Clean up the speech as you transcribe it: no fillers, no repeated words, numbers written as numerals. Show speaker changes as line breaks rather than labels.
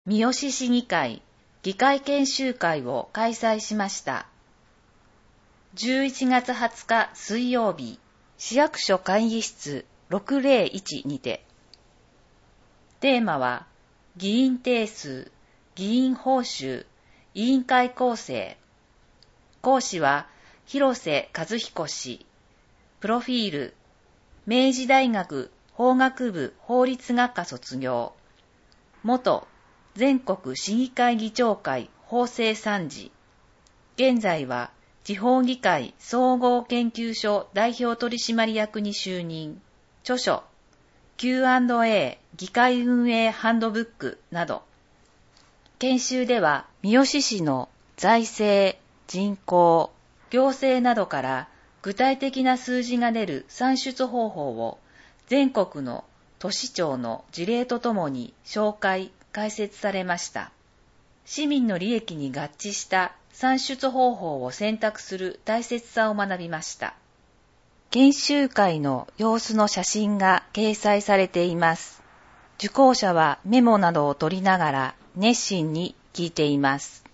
三好市議会議会研修会を開催しました。11月20日水曜日、市役所会議室601にて。テーマは、議員定数、議員報酬、委員会構成。講師は、広瀬和彦氏。プロフィール、明治大学法学部法律学科卒業。元全国市議会議長会法制参事。現在は地方議会総合研究所代表取締役に就任。著書 Q&A 議会運営ハンドブックなど。研修では三好市の財政、人口、行政などから具体的な数字が出る算出方法を全国の都市長の事例とともに紹介、解説されました。市民の利益に合致した算出方法を選択する大切さを学びました。研修会の様子の写真が掲載されています。受講者はメモなどを取りながら熱心に聞いています。